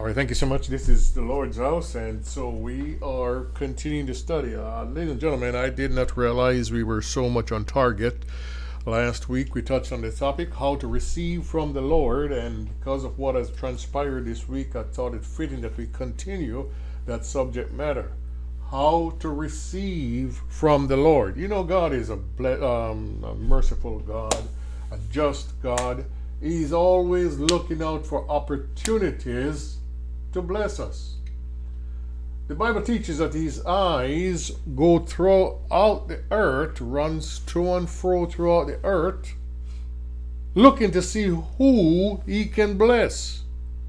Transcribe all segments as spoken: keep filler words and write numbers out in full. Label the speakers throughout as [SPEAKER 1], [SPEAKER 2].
[SPEAKER 1] All right, thank you so much. This is the Lord's house, and so we are continuing to study. Uh, ladies and gentlemen, I did not realize we were so much on target. Last week we touched on the topic how to receive from the Lord, and because of what has transpired this week, I thought it fitting that we continue that subject matter. How to receive from the Lord. You know, God is a, ble- um, a merciful God, a just God. He's always looking out for opportunities to bless us. The Bible teaches that his eyes go throughout the earth, runs to and fro throughout the earth, looking to see who he can bless.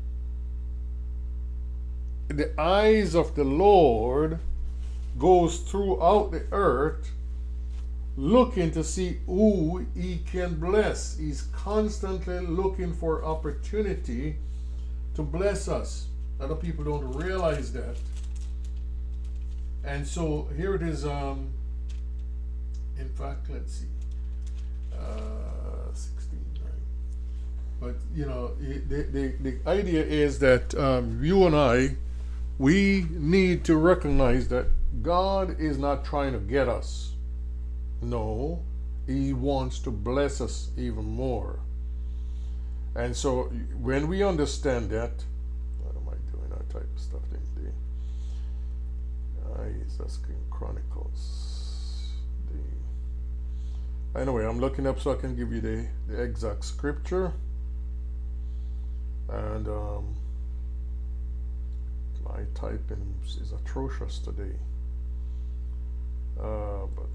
[SPEAKER 1] The eyes of the Lord goes throughout the earth, looking to see who he can bless. He's constantly looking for opportunity to bless us. Other people don't realize that. And so here it is. Um, in fact, let's see. Uh, sixteen, right? But, you know, the, the, the idea is that um, you and I, we need to recognize that God is not trying to get us. No, he wants to bless us even more. And so when we understand that, what am I doing? I type stuff in the Isaiah Chronicles. The anyway, I'm looking up so I can give you the, the exact scripture. And um, my typing is atrocious today. Uh, but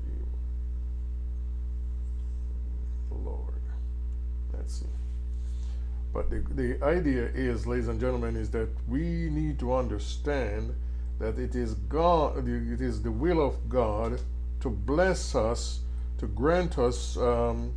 [SPEAKER 1] the Lord, let's see. But the, the idea is, ladies and gentlemen, is that we need to understand that it is God, it is the will of God to bless us, to grant us, um,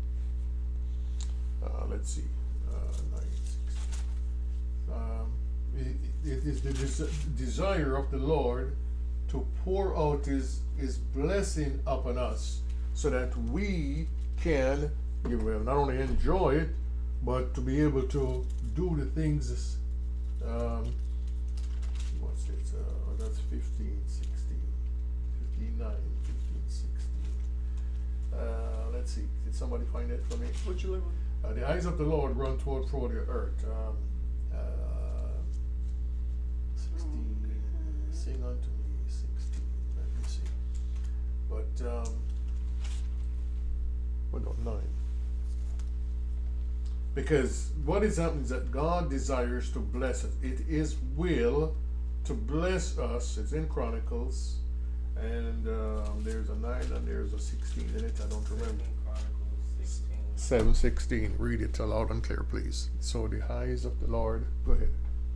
[SPEAKER 1] uh, let's see, uh, nine, six, um, it, it is the des- desire of the Lord to pour out his, his blessing upon us so that we can, you will not only enjoy it, but to be able to do the things, um, what's this, uh, that's fifteen, sixteen, fifty-nine, fifteen, sixteen. Uh, let's see, did somebody find that for me?
[SPEAKER 2] What you live
[SPEAKER 1] Uh, the eyes of the Lord run toward, toward the earth. Um, uh, sixteen, sing unto me, sixteen, let me see. But, um, well, no, nine. Because what is happening is that God desires to bless us. It is will to bless us. It's in Chronicles, and um, there's a nine and there's a sixteen in it. I don't remember. Seven sixteen. Read it loud and clear, please. So the eyes of the Lord. Go ahead.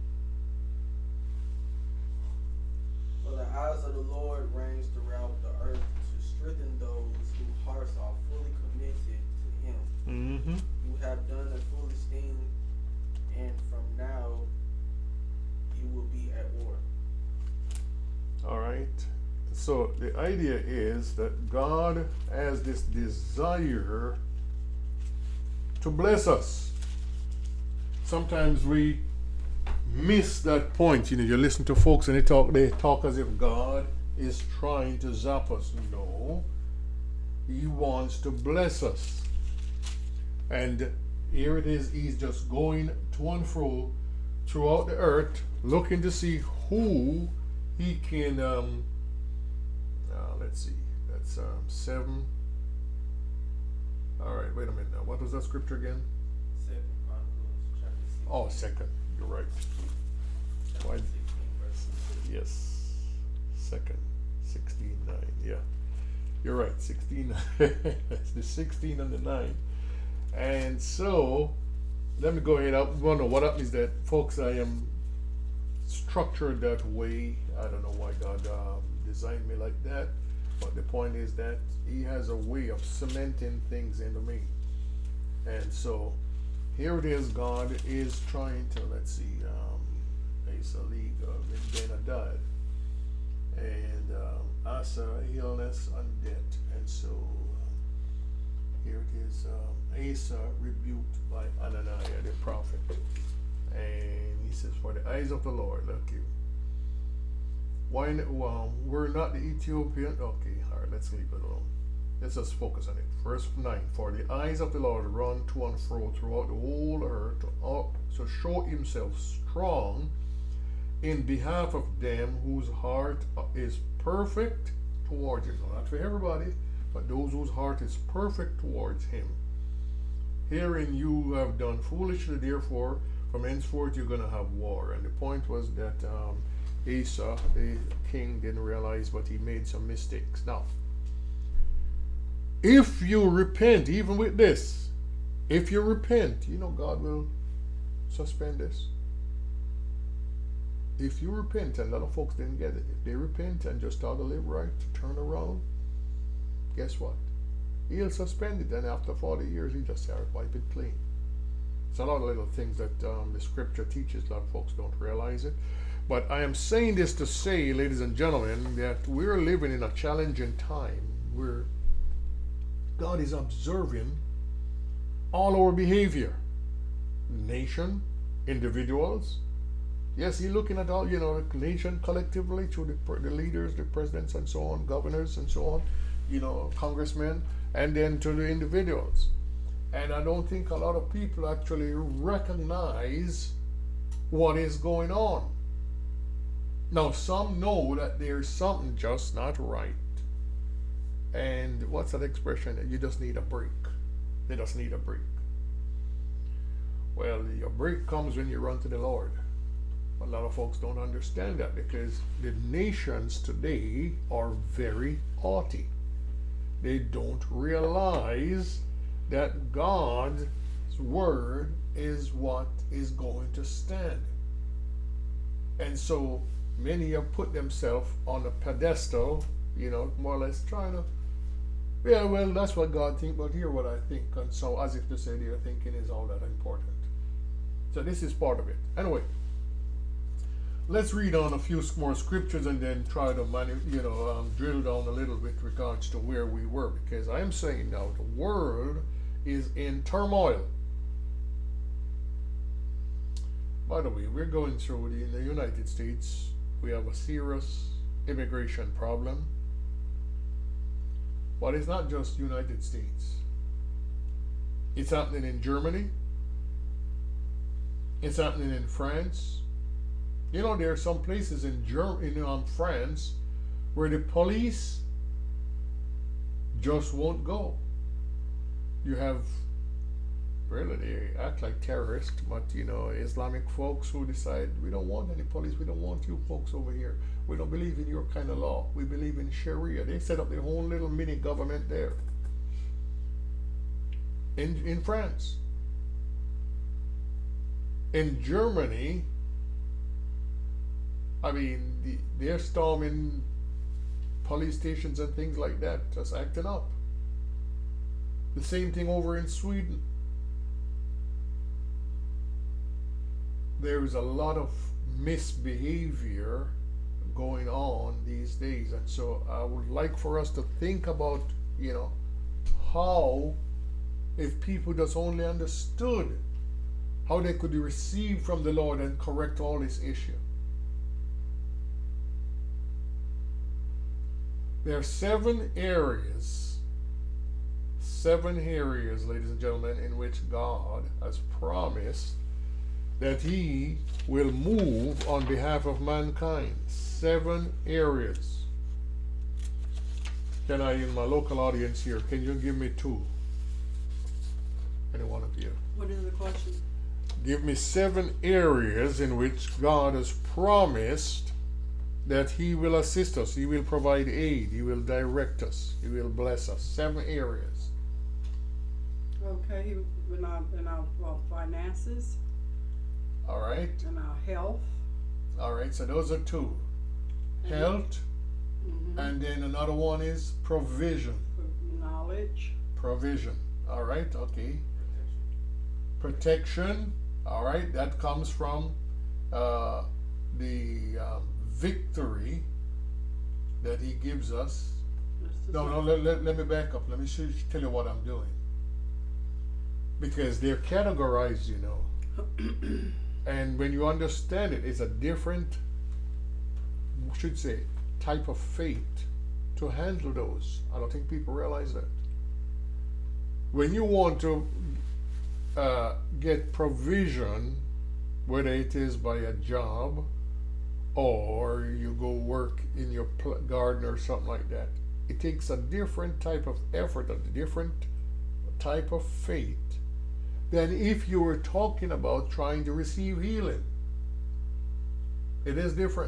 [SPEAKER 3] For the eyes of the Lord range throughout the earth to strengthen those whose hearts are fully committed to Him.
[SPEAKER 1] Mm-hmm.
[SPEAKER 3] You have done a foolish thing, and from now you will be at war.
[SPEAKER 1] All right. So the idea is that God has this desire to bless us. Sometimes we miss that point. You know, you listen to folks and they talk, they talk as if God is trying to zap us. No, He wants to bless us. And here it is, He's just going to and fro throughout the earth, looking to see who He can. Um, uh, let's see, that's um, seven. All right, wait a minute now. What was that scripture again?
[SPEAKER 3] Second Chronicles chapter sixteen.
[SPEAKER 1] Oh, second. You're right.
[SPEAKER 3] Chapter
[SPEAKER 1] Why-
[SPEAKER 3] sixteen, verse six.
[SPEAKER 1] Yes, second, sixteen nine. Yeah, you're right. Sixteen. It's the sixteen and the nine. And so, let me go ahead. I want to know what happens is that, folks, I am structured that way. I don't know why God um, designed me like that, but the point is that He has a way of cementing things into me. And so, here it is. God is trying to, let's see, um, Asa League of Ben Hadad, and um, Asa, illness and debt. And so, um, here it is. Um, Asa rebuked by Ananiah the prophet. And he says, for the eyes of the Lord, look you. Why, well, we're not the Ethiopian. Okay, all right, let's leave it alone. Let's just focus on it. Verse nine, for the eyes of the Lord run to and fro throughout the whole earth to, uh, to show himself strong in behalf of them whose heart is perfect towards him. Not for everybody, but those whose heart is perfect towards him. Herein you have done foolishly, therefore from henceforth you're going to have war. And the point was that um, Asa, the king, didn't realize, but he made some mistakes. Now, if you repent, even with this, if you repent, you know God will suspend this. If you repent, and a lot of folks didn't get it, if they repent and just start to live right, to turn around, guess what? He'll suspend it, and after forty years, he just start wipe it clean. It's a lot of little things that um, the scripture teaches. A lot of folks don't realize it. But I am saying this to say, ladies and gentlemen, that we're living in a challenging time where God is observing all our behavior. Nation, individuals. Yes, He's looking at all, you know, the nation collectively through the, the leaders, the presidents and so on, governors and so on, you know, congressmen, and then to the individuals. And I don't think a lot of people actually recognize what is going on. Now, some know that there's something just not right. And what's that expression? You just need a break. They just need a break. Well, your break comes when you run to the Lord. A lot of folks don't understand that because the nations today are very haughty. They don't realize that God's word is what is going to stand. And so many have put themselves on a pedestal, you know, more or less trying to, yeah, well, that's what God thinks, but hear what I think. And so as if to say their thinking is all that important. So this is part of it. Anyway, let's read on a few more scriptures and then try to manu- you know, um, drill down a little bit regards to where we were, because I am saying now the world is in turmoil. By the way, we're going through the, in the United States, we have a serious immigration problem. But it's not just United States. It's happening in Germany. It's happening in France. You know, there are some places in Germany, in um, France, where the police just won't go. You have, really, they act like terrorists, but you know, Islamic folks who decide, we don't want any police, we don't want you folks over here. We don't believe in your kind of law. We believe in Sharia. They set up their own little mini government there. In, in France. In Germany, I mean, the, they're storming police stations and things like that, just acting up. The same thing over in Sweden. There is a lot of misbehavior going on these days, and so I would like for us to think about, you know, how, if people just only understood how they could receive from the Lord and correct all this issue. There are seven areas, seven areas, ladies and gentlemen, in which God has promised that He will move on behalf of mankind. Seven areas. Can I, in my local audience here, can you give me two? Any one of you?
[SPEAKER 2] What is the question?
[SPEAKER 1] Give me seven areas in which God has promised that He will assist us, He will provide aid, He will direct us, He will bless us. Seven areas.
[SPEAKER 2] Okay, in our, in our well, finances,
[SPEAKER 1] All right.
[SPEAKER 2] in our health.
[SPEAKER 1] All right. So those are two. Health,
[SPEAKER 2] Mm-hmm.
[SPEAKER 1] and then another one is provision.
[SPEAKER 2] Knowledge.
[SPEAKER 1] Provision. All right. Okay. Protection. All right. That comes from uh, the um, victory that He gives us. No, no. Let, let, let me back up. Let me show, tell you what I'm doing. Because they're categorized, you know. And when you understand it, it's a different, should say, type of faith to handle those. I don't think people realize that. When you want to uh, get provision, whether it is by a job or you go work in your pl- garden or something like that, it takes a different type of effort, a different type of faith than if you were talking about trying to receive healing. It is different.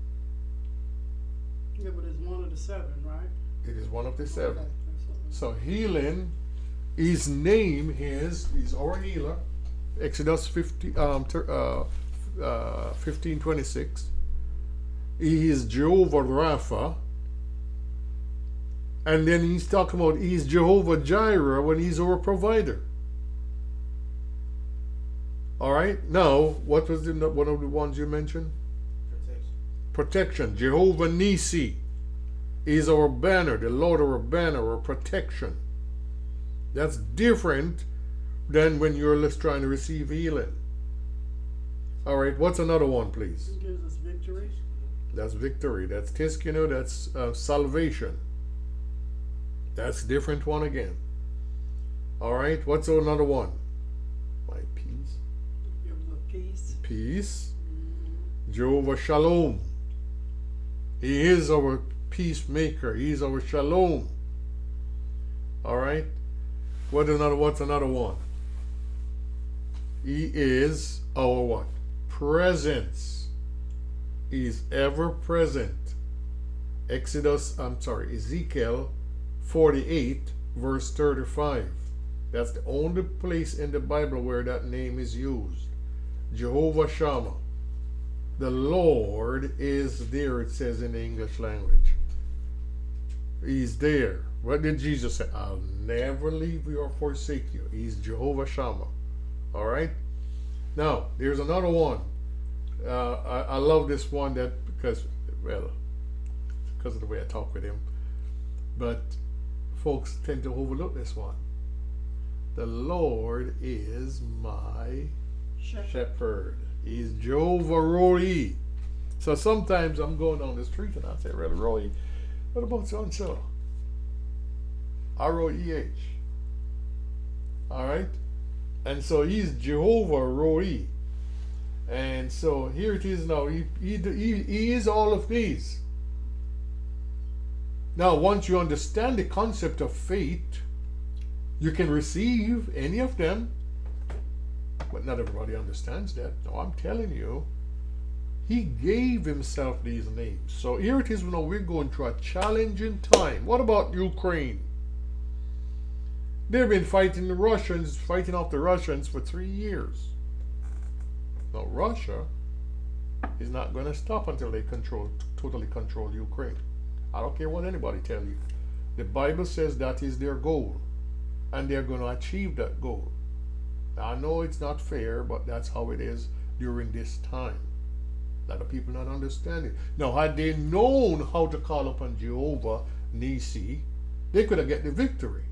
[SPEAKER 2] Yeah, but it's one of the seven, right?
[SPEAKER 1] It is one of the seven.
[SPEAKER 2] Okay, that's what-
[SPEAKER 1] So healing, his name is, he's our healer. Exodus fifty, um, ter, uh, uh, fifteen twenty-six. He is Jehovah Rapha. And then he's talking about he's Jehovah Jireh when he's our provider. All right. Now, what was the one of the ones you mentioned?
[SPEAKER 3] Protection.
[SPEAKER 1] Protection. Jehovah Nisi is our banner, the Lord our banner, our protection. That's different than when you're just trying to receive healing. All right. What's another one, please?
[SPEAKER 2] It gives us victory.
[SPEAKER 1] That's victory. That's tiskinu. That's uh, salvation. That's different one again. All right. What's another one? My peace.
[SPEAKER 2] It gives us peace.
[SPEAKER 1] Peace.
[SPEAKER 2] Mm-hmm.
[SPEAKER 1] Jehovah Shalom. He is our peacemaker. He's our Shalom. All right. What another? What's another one? He is our what? Presence. He is ever present. Exodus. I'm sorry. Ezekiel forty-eight, verse thirty-five. That's the only place in the Bible where that name is used. Jehovah Shammah. The Lord is there, it says in the English language. He's there. What did Jesus say? I'll never leave you or forsake you. He's Jehovah Shammah. All right? Now, there's another one. Uh, I, I love this one that because, well, because of the way I talk with him. But folks tend to overlook this one. The Lord is my
[SPEAKER 2] Shepherd.
[SPEAKER 1] shepherd. He's Jehovah Rohi. So sometimes I'm going down the street and I say, "Really, Rohi, what about so and so?" R O E H. All right? And so he's Jehovah Rohi. And so here it is now. He, he, he, he is all of these. Now, once you understand the concept of faith, you can receive any of them. But not everybody understands that. No, I'm telling you, he gave himself these names. So here it is now, we're going through a challenging time. What about Ukraine? They've been fighting the Russians, fighting off the Russians for three years. Now, Russia is not going to stop until they control, totally control Ukraine. I don't care what anybody tell you. The Bible says that is their goal. And they're going to achieve that goal. Now, I know it's not fair, but that's how it is during this time. A lot of people not understanding. Now, had they known how to call upon Jehovah Nisi, they could have get the victory.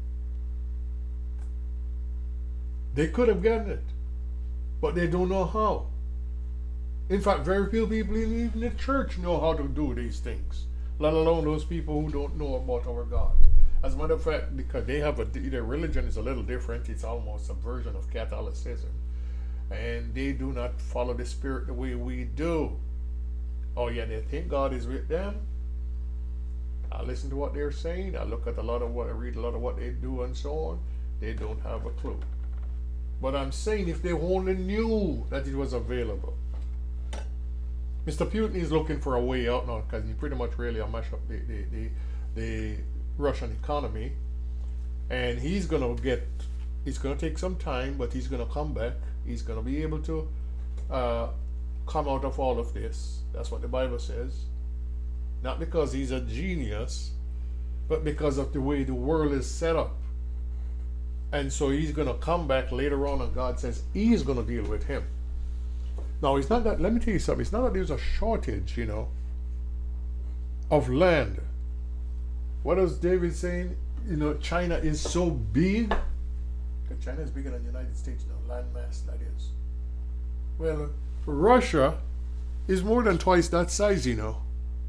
[SPEAKER 1] They could have gotten it. But they don't know how. In fact, very few people even in the church know how to do these things, let alone those people who don't know about our God. As a matter of fact, because they have a, their religion is a little different, it's almost a version of Catholicism. And they do not follow the Spirit the way we do. Oh yeah, they think God is with them. I listen to what they're saying. I look at a lot of what, I read a lot of what they do and so on. They don't have a clue. But I'm saying if they only knew that it was available. Mister Putin is looking for a way out now because he pretty much really mash up the, the, the, the Russian economy. And he's going to get, it's going to take some time, but he's going to come back. He's going to be able to uh, come out of all of this. That's what the Bible says. Not because he's a genius, but because of the way the world is set up. And so he's going to come back later on, and God says he's going to deal with him. Now, it's not that, let me tell you something, it's not that there's a shortage, you know, of land. What is David saying? You know, China is so big. Because China is bigger than the United States now, land mass, that is. Well, Russia is more than twice that size, you know.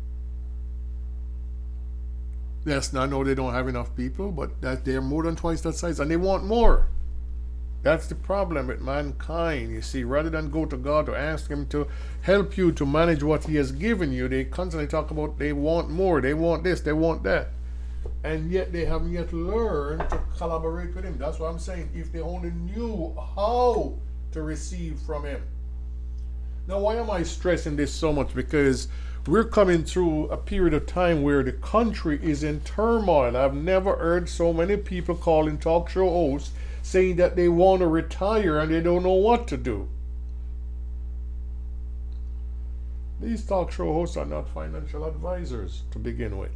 [SPEAKER 1] Yes, I know they don't have enough people, but that they're more than twice that size, and they want more. That's the problem with mankind. You see, rather than go to God to ask Him to help you to manage what He has given you, they constantly talk about they want more, they want this, they want that. And yet they haven't yet learned to collaborate with Him. That's what I'm saying. If they only knew how to receive from Him. Now, why am I stressing this so much? Because we're coming through a period of time where the country is in turmoil. I've never heard so many people calling talk show hosts saying that they want to retire and they don't know what to do. These talk show hosts are not financial advisors to begin with.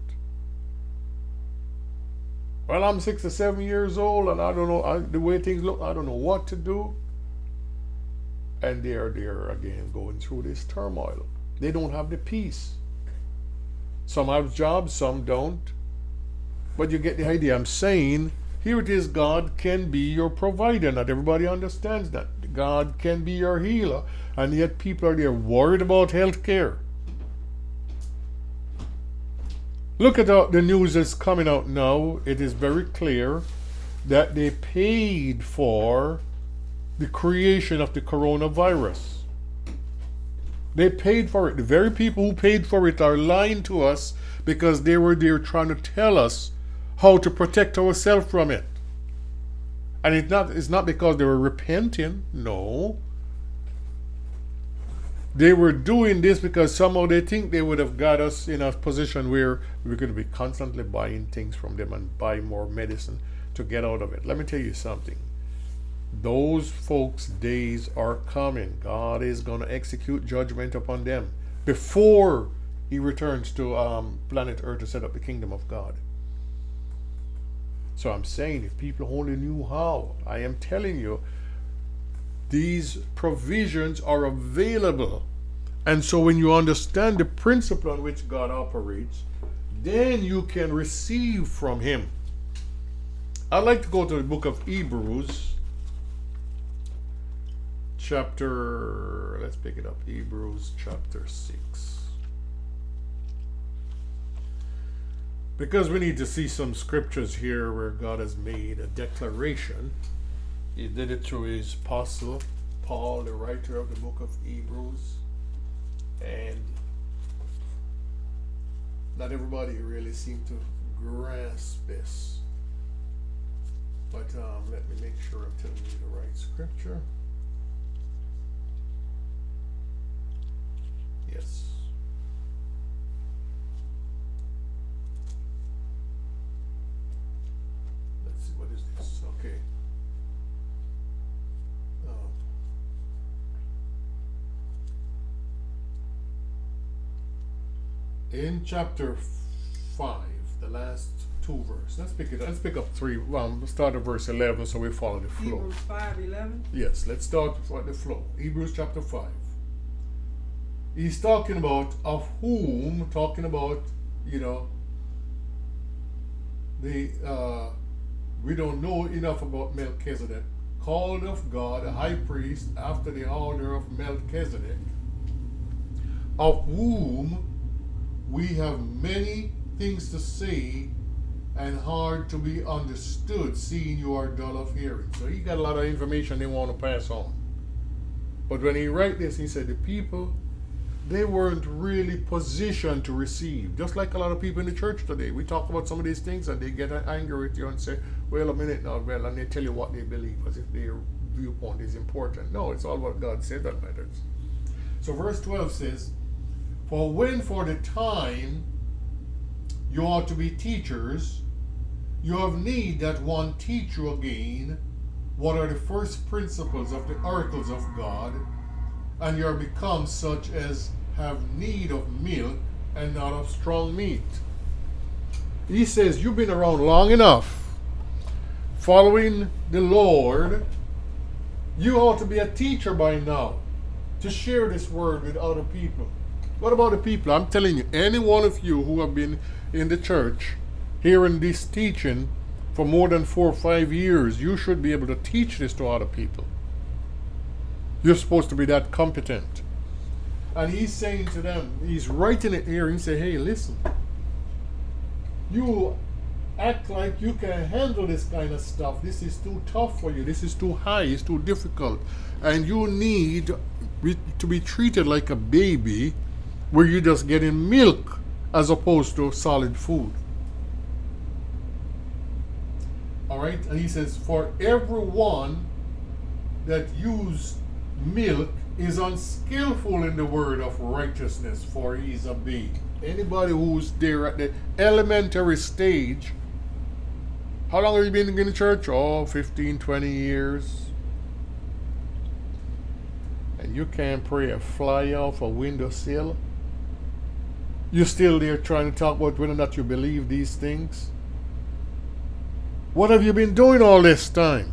[SPEAKER 1] Well, I'm sixty-seven years old and I don't know I, the way things look, I don't know what to do. And they're there again going through this turmoil. They don't have the peace. Some have jobs, some don't. But you get the idea. I'm saying, here it is, God can be your provider. Not everybody understands that. God can be your healer. And yet people are there worried about health care. Look at the news that's coming out now. It is very clear that they paid for the creation of the coronavirus. They paid for it. The very people who paid for it are lying to us because they were there trying to tell us how to protect ourselves from it. And it's not, it's not because they were repenting. No. They were doing this because somehow they think they would have got us in a position where we're going to be constantly buying things from them and buy more medicine to get out of it. Let me tell you something. Those folks' days are coming. God is going to execute judgment upon them before He returns to um, planet Earth to set up the kingdom of God. So I'm saying, if people only knew how, I am telling you, these provisions are available. And so when you understand the principle on which God operates, then you can receive from Him. I'd like to go to the book of Hebrews. Chapter, let's pick it up, Hebrews chapter six. Because we need to see some scriptures here where God has made a declaration. He did it through His apostle, Paul, the writer of the book of Hebrews. And not everybody really seemed to grasp this. But um, let me make sure I'm telling you the right scripture. Yes. Let's see, what is this? Okay. Oh. In chapter five, the last two verses. Let's pick it up. Let's pick up three. Um, we'll start at verse eleven so we follow the flow.
[SPEAKER 2] Hebrews five eleven.
[SPEAKER 1] Yes, let's start with the flow. Hebrews chapter five. He's talking about of whom, talking about, you know, the uh, we don't know enough about Melchizedek, called of God, a high priest after the order of Melchizedek, of whom we have many things to say and hard to be understood, seeing you are dull of hearing. So he got a lot of information they want to pass on. But when he write this, he said the people, they weren't really positioned to receive. Just like a lot of people in the church today. We talk about some of these things and they get angry with you and say, well, a minute now, well, and they tell you what they believe as if their viewpoint is important. No, it's all what God said that matters. So verse twelve says, for when for the time you ought to be teachers, you have need that one teach you again what are the first principles of the oracles of God, and you are become such as have need of milk and not of strong meat. He says, you've been around long enough, following the Lord. You ought to be a teacher by now, to share this word with other people. What about the people? I'm telling you, any one of you who have been in the church, hearing this teaching for more than four or five years, you should be able to teach this to other people. You're supposed to be that competent. And he's saying to them, he's writing it here, and he say, hey, listen, you act like you can handle this kind of stuff. This is too tough for you. This is too high. It's too difficult. And you need to be treated like a baby where you're just getting milk as opposed to solid food. All right? And he says, for everyone that use milk is unskillful in the word of righteousness, for he is a babe. Anybody who's there at the elementary stage, how long have you been in the church? Oh, fifteen, twenty years. And you can't pray a fly off a windowsill? You're still there trying to talk about whether or not you believe these things? What have you been doing all this time?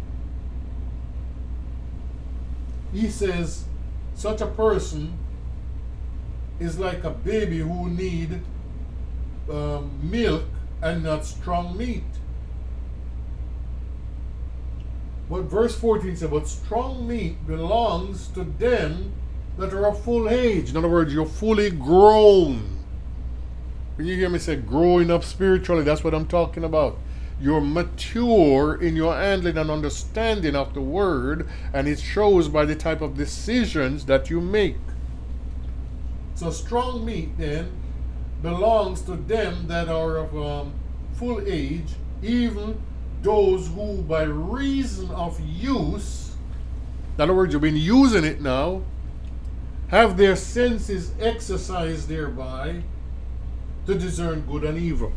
[SPEAKER 1] He says, such a person is like a baby who need uh, milk and not strong meat. But verse fourteen says, but strong meat belongs to them that are of full age. In other words, you're fully grown. When you hear me say growing up spiritually, that's what I'm talking about. You're mature in your handling and understanding of the word, and it shows by the type of decisions that you make. So strong meat then belongs to them that are of um, full age, even those who by reason of use, in other words, you've been using it now, have their senses exercised thereby to discern good and evil.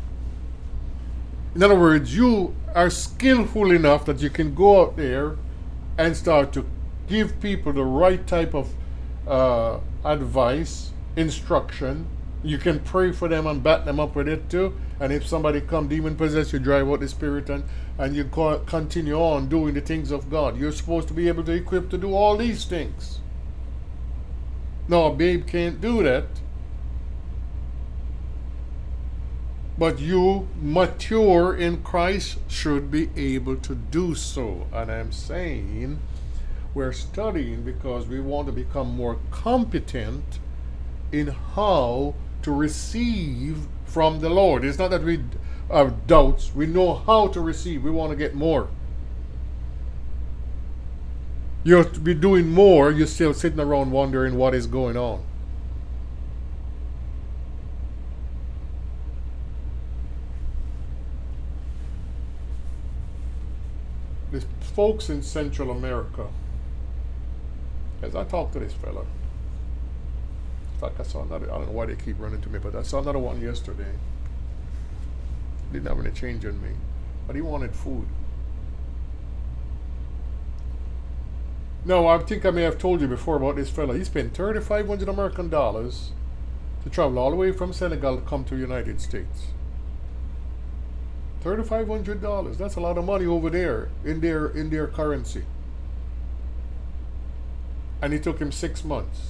[SPEAKER 1] In other words, you are skillful enough that you can go out there and start to give people the right type of uh, advice, instruction. You can pray for them and back them up with it too. And if somebody come demon possessed, you drive out the spirit and, and you co- continue on doing the things of God. You're supposed to be able to equip to do all these things. No, a babe can't do that. But you, mature in Christ, should be able to do so. And I'm saying we're studying because we want to become more competent in how to receive from the Lord. It's not that we have doubts. We know how to receive. We want to get more. You're to be doing more. You're still sitting around wondering what is going on. The folks in Central America, as I talked to this fella, in fact, I saw another, I don't know why they keep running to me, but I saw another one yesterday. Didn't have any change on me, but he wanted food. No, I think I may have told you before about this fella. He spent thirty-five hundred American dollars to travel all the way from Senegal to come to the United States. thirty-five hundred dollars. That's a lot of money over there in their in their currency. And it took him six months.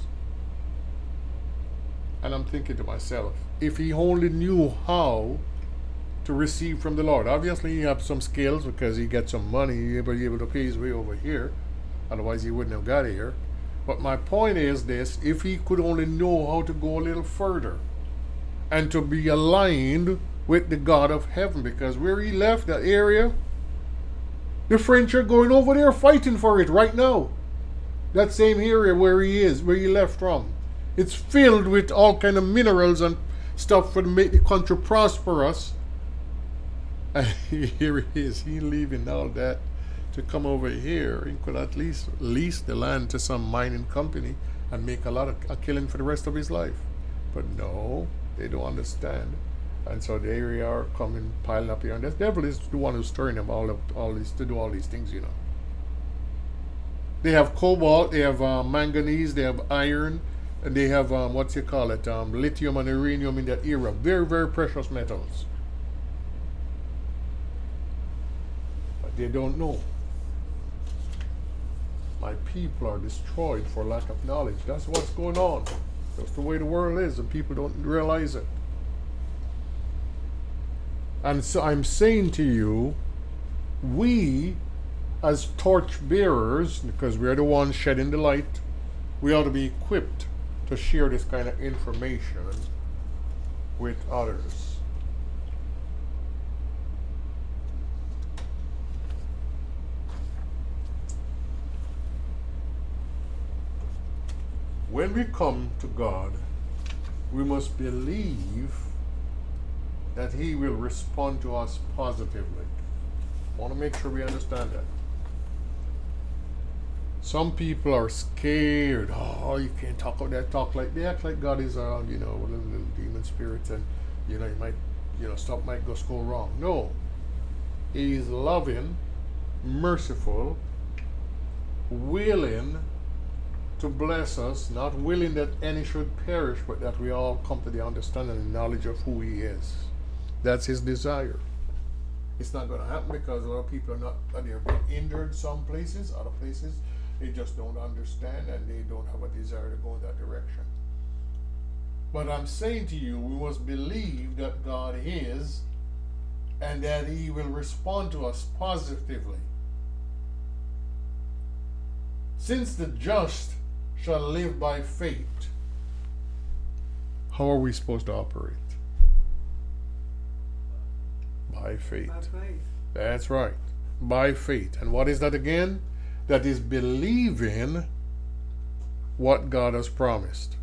[SPEAKER 1] And I'm thinking to myself, if he only knew how to receive from the Lord. Obviously, he has some skills because he gets some money. He'll be able to pay his way over here. Otherwise, he wouldn't have got here. But my point is this, if he could only know how to go a little further and to be aligned with the God of heaven, because where he left that area, the French are going over there fighting for it right now. That same area where he is, where he left from. It's filled with all kind of minerals and stuff for to make the country prosperous. And here he is, he leaving all that to come over here. He could at least lease the land to some mining company and make a lot of a killing for the rest of his life. But no, they don't understand. And so the area are coming, piling up here. And the devil is the one who's stirring them all, of, all these, to do all these things, you know. They have cobalt, they have uh, manganese, they have iron, and they have, um, what's you call it, um, lithium and uranium in that era. Very, very precious metals. But they don't know. My people are destroyed for lack of knowledge. That's what's going on. That's the way the world is, and people don't realize it. And so I'm saying to you, we as torch bearers, because we're the ones shedding the light, we ought to be equipped to share this kind of information with others. When we come to God, we must believe that He will respond to us positively. I want to make sure we understand that. Some people are scared. Oh, you can't talk about that, talk like they act like God is around, you know, little, little demon spirits, and you know, you might, you know, stuff might just go wrong. No. He is loving, merciful, willing to bless us, not willing that any should perish, but that we all come to the understanding and knowledge of who He is. That's His desire. It's not going to happen because a lot of people are not, they're being injured some places, other places they just don't understand and they don't have a desire to go in that direction. But I'm saying to you, we must believe that God is and that He will respond to us positively. Since the just shall live by faith, how are we supposed to operate? By faith.
[SPEAKER 2] By faith.
[SPEAKER 1] That's right. By faith. And what is that again? That is believing what God has promised.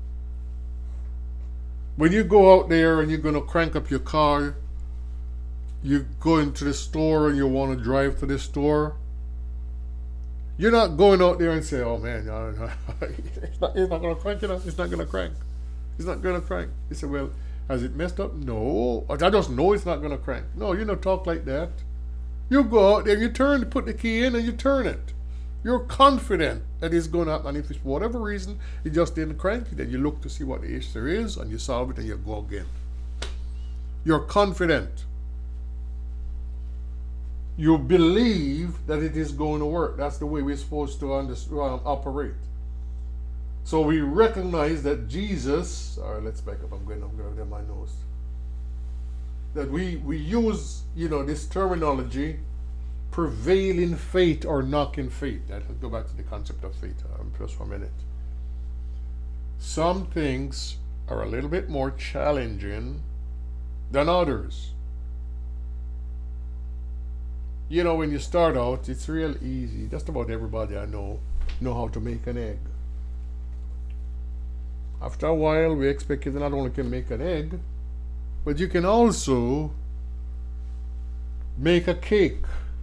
[SPEAKER 1] When you go out there and you're going to crank up your car, you go into the store and you want to drive to the store, you're not going out there and say, oh man, no, no, it's not, it's not going to crank, you know, it's not going to crank. It's not going to crank. You say, well, has it messed up? No. I just know it's not going to crank. No, you don't talk like that. You go out there, you turn, put the key in and you turn it. You're confident that it's going to happen. And if it's for whatever reason, it just didn't crank, then you look to see what the issue is and you solve it and you go again. You're confident. You believe that it is going to work. That's the way we're supposed to understand, um, operate. So we recognize that Jesus, all right, let's back up, I'm going, I'm going to get my nose. That we, we use, you know, this terminology, prevailing faith or knocking faith. Let's go back to the concept of faith um, just for a minute. Some things are a little bit more challenging than others. You know, when you start out, it's real easy. Just about everybody I know know how to make an egg. After a while, we expect you to not only can make an egg, but you can also make a cake.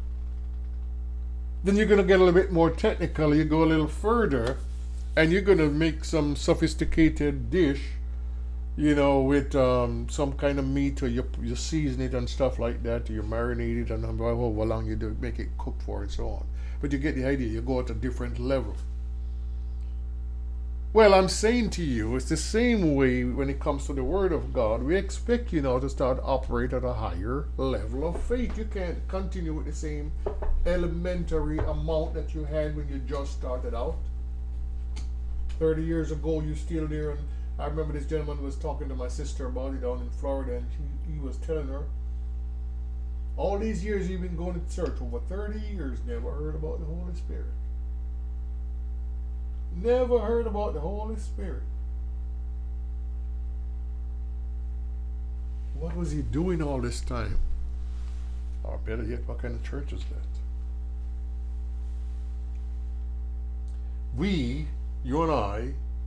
[SPEAKER 1] Then you're going to get a little bit more technical. You go a little further, and you're going to make some sophisticated dish, you know, with um, some kind of meat, or you, you season it and stuff like that, or you marinate it, and however long you do make it cook for, and so on. But you get the idea. You go at a different level. Well, I'm saying to you, it's the same way when it comes to the Word of God. We expect you now to start operate at a higher level of faith. You can't continue with the same elementary amount that you had when you just started out. thirty years ago, you're still there. And I remember this gentleman was talking to my sister about it down in Florida, and she, he was telling her, all these years you've been going to church, over thirty years, never heard about the Holy Spirit. Never heard about the Holy Spirit. What was he doing all this time? Or better yet, what kind of church is that? We, you and I,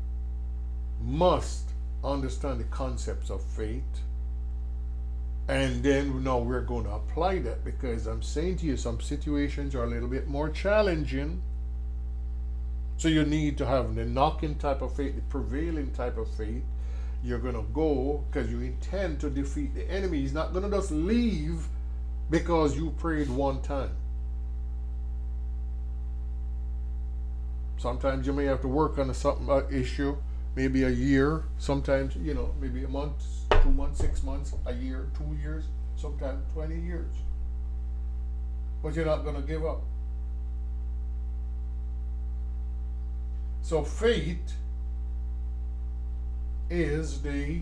[SPEAKER 1] must understand the concepts of faith. And then now we're going to apply that, because I'm saying to you, some situations are a little bit more challenging. So you need to have the knocking type of faith, the prevailing type of faith. You're going to go because you intend to defeat the enemy. He's not going to just leave because you prayed one time. Sometimes you may have to work on a something uh, issue, maybe a year. Sometimes, you know, maybe a month, two months, six months, a year, two years, sometimes twenty years. But you're not going to give up. So faith is the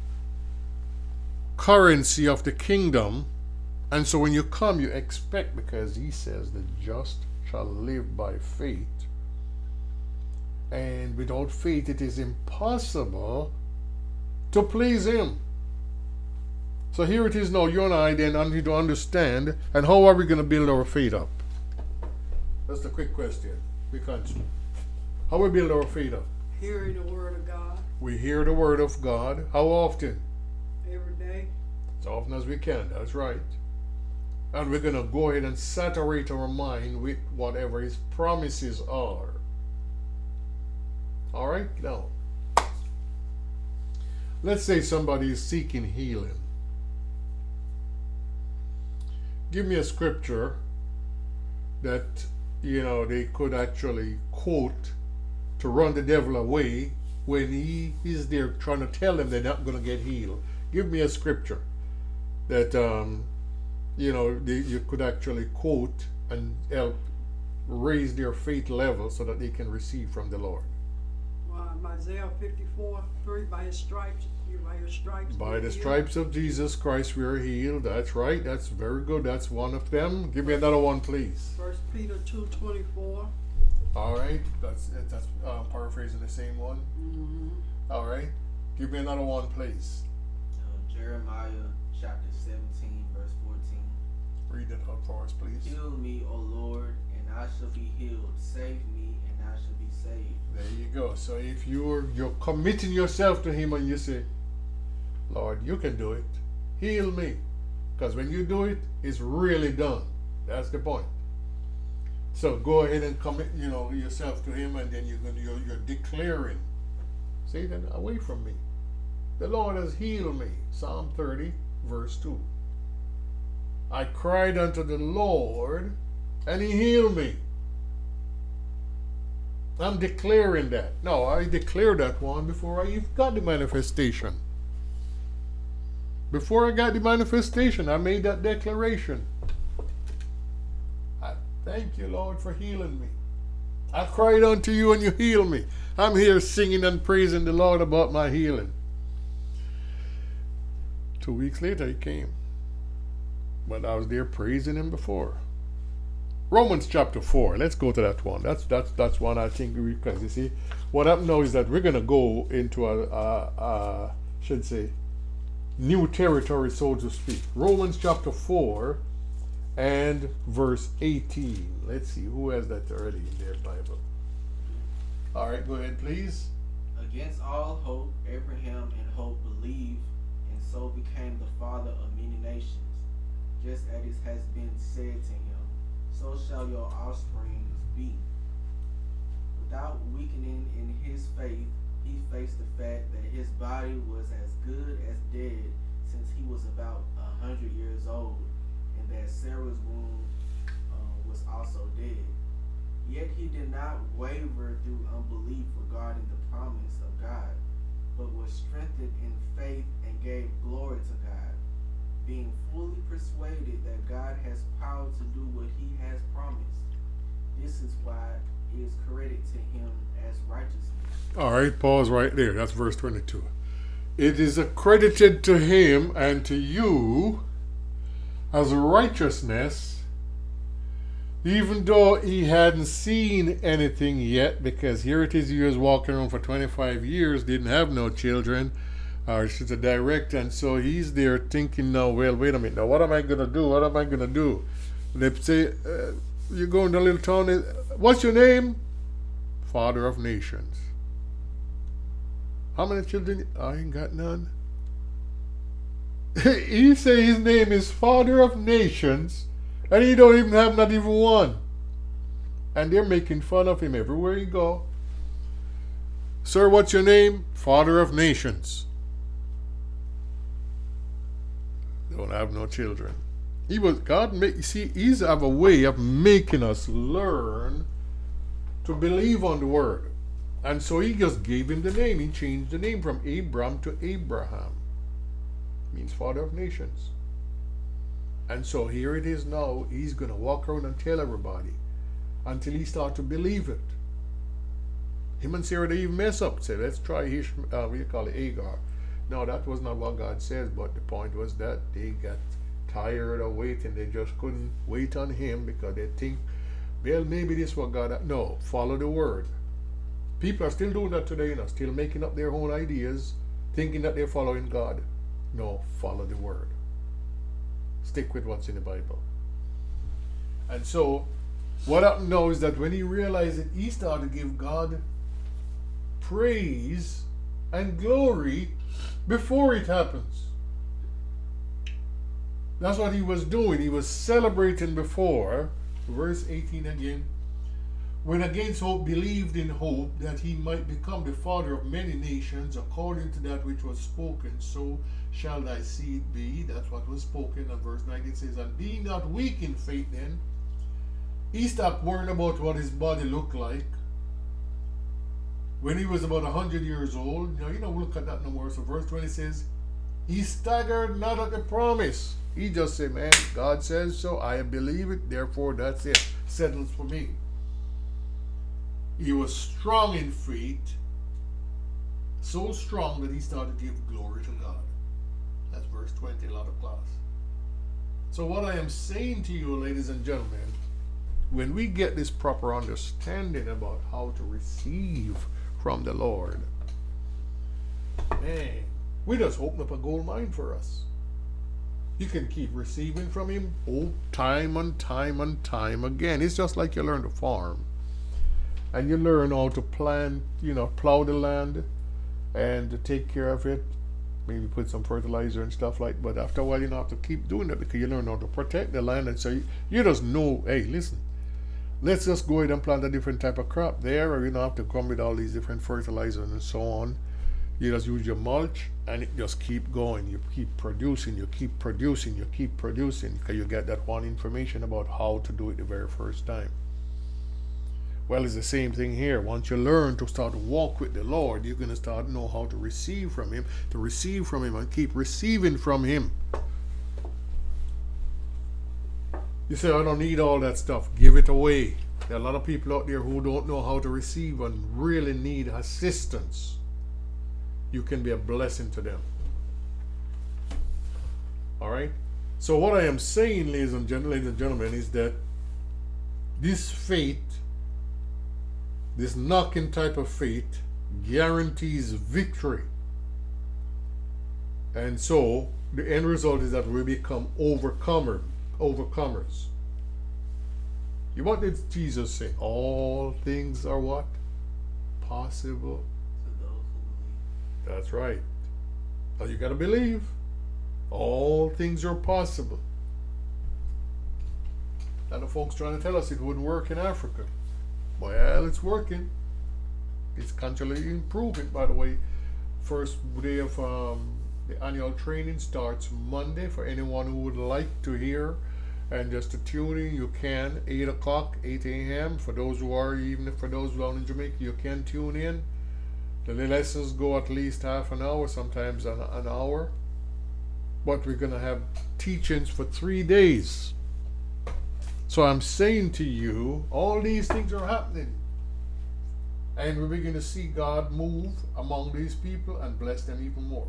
[SPEAKER 1] currency of the kingdom. And so when you come, you expect, because he says the just shall live by faith. And without faith, it is impossible to please Him. So here it is now, you and I then need to understand, and how are we going to build our faith up? That's the quick question. We can't. How we build our faith up?
[SPEAKER 2] Hearing the word of God
[SPEAKER 1] We hear the word of God. How often?
[SPEAKER 2] every day.
[SPEAKER 1] As often as we can, that's right. And we're going to go ahead and saturate our mind with whatever His promises are. All right? Now, let's say somebody is seeking healing. Give me a scripture that, you know, they could actually quote to run the devil away when he is there trying to tell them they're not going to get healed. Give me a scripture that, um, you know, they, you could actually quote and help raise their faith level so that they can receive from the Lord.
[SPEAKER 2] Um, Isaiah fifty-four, three, by His stripes, you by His stripes.
[SPEAKER 1] By
[SPEAKER 2] we're
[SPEAKER 1] the
[SPEAKER 2] healed.
[SPEAKER 1] stripes of Jesus Christ we are healed. That's right. That's very good. That's one of them. Give me another one, please.
[SPEAKER 2] First Peter two twenty-four.
[SPEAKER 1] All right. That's that's uh, paraphrasing the same one.
[SPEAKER 2] Mm-hmm.
[SPEAKER 1] All right. Give me another one, please.
[SPEAKER 3] Uh, Jeremiah chapter seventeen, verse fourteen.
[SPEAKER 1] Read that out for us, please.
[SPEAKER 3] Heal me, O Lord, and I shall be healed. Save me, and I shall be saved.
[SPEAKER 1] There you go. So if you're you're committing yourself to Him and you say, Lord, you can do it. Heal me. Because when you do it, it's really done. That's the point. So go ahead and commit, you know, yourself to Him, and then you're going to, you're, you're declaring, Satan, away from me. The Lord has healed me. Psalm thirty, verse two. I cried unto the Lord, and He healed me. I'm declaring that. No, I declared that one before I even got the manifestation. Before I got the manifestation, I made that declaration. I thank you, Lord, for healing me. I cried unto you and you healed me. I'm here singing and praising the Lord about my healing. Two weeks later, He came. But I was there praising Him before. Romans chapter four. Let's go to that one. That's that's that's one I think we, because you see, what happened now is that we're gonna go into a, a, a should say new territory, so to speak. Romans chapter four and verse eighteen. Let's see who has that already in their Bible. All right, go ahead, please.
[SPEAKER 3] Against all hope, Abraham in hope believed, and so became the father of many nations, just as it has been said to him, so shall your offspring be. Without weakening in his faith, he faced the fact that his body was as good as dead since he was about a hundred years old, and that Sarah's womb uh, was also dead. Yet he did not waver through unbelief regarding the promise of God, but was strengthened in faith and gave glory to God, being fully persuaded that God has power to do what He has promised. This is why it is credited to Him as righteousness.
[SPEAKER 1] All right, pause right there. That's verse twenty-two. It is accredited to Him and to you as righteousness, even though He hadn't seen anything yet, because here it is, He was walking around for twenty-five years, didn't have no children, or she's a direct, and so He's there thinking now, well, wait a minute, now what am I going to do? What am I going to do? They say, uh, you go in the little town, what's your name? Father of Nations. How many children? I ain't got none. He say his name is Father of Nations, and he don't even have not even one. And they're making fun of him everywhere he go. Sir, what's your name? Father of Nations. Don't have no children. He was God make see He's have a way of making us learn to believe on the word. And so He just gave him the name. He changed the name from Abram to Abraham. Means Father of Nations. And so here it is now. He's going to walk around and tell everybody until he start to believe it. Him and Sarah, they even mess up. Say, let's try Hish, uh, what do you call it, Hagar. No, that was not what God says, but the point was that they got tired of waiting. They just couldn't wait on Him because they think, well, maybe this is what God... No, follow the word. People are still doing that today, you know, still making up their own ideas, thinking that they're following God. No, follow the word. Stick with what's in the Bible. And so, what happened now is that when he realized it, he started to give God praise and glory before it happens. That's what he was doing. He was celebrating before. Verse eighteen again. When against hope believed in hope that he might become the father of many nations, according to that which was spoken, so shall thy seed be. That's what was spoken. And verse nineteen says, and be not weak in faith then. He stopped worrying about what his body looked like. When he was about a hundred years old, now you know, we'll look at that no more. So verse twenty says, he staggered not at the promise. He just said, man, God says so, I believe it, therefore that's it. Settles for me. He was strong in faith, so strong that he started to give glory to God. That's verse twenty, a lot of class. So what I am saying to you, ladies and gentlemen, when we get this proper understanding about how to receive from the Lord, man, we just open up a gold mine for us. You can keep receiving from him, oh, time and time and time again. It's just like you learn to farm. And you learn how to plant, you know, plow the land and to take care of it. Maybe put some fertilizer and stuff like that. But after a while, you don't have to keep doing that because you learn how to protect the land. And so you, you just know, hey, listen, let's just go ahead and plant a different type of crop there, or you don't have to come with all these different fertilizers and so on. You just use your mulch and it just keep going. You keep producing, you keep producing, you keep producing because you get that one information about how to do it the very first time. Well, it's the same thing here. Once you learn to start to walk with the Lord, you're going to start to know how to receive from him, to receive from him and keep receiving from him. You say, I don't need all that stuff. Give it away. There are a lot of people out there who don't know how to receive and really need assistance. You can be a blessing to them. All right? So what I am saying, ladies and gentlemen, ladies and gentlemen, is that this faith, this knocking type of faith, guarantees victory. And so the end result is that we become overcomer, overcomers. You what did Jesus say? All things are what? Possible.
[SPEAKER 3] To those who believe.
[SPEAKER 1] That's right. Now you gotta believe. All things are possible. And the folks trying to tell us it wouldn't work in Africa. Well, it's working. It's continually improving, by the way. First day of um, the annual training starts Monday for anyone who would like to hear. And just to tune in, you can. eight o'clock, eight a.m. For those who are, even for those down in Jamaica, you can tune in. The lessons go at least half an hour, sometimes an, an hour. But we're going to have teachings for three days. So I'm saying to you, all these things are happening. And we're beginning to see God move among these people and bless them even more.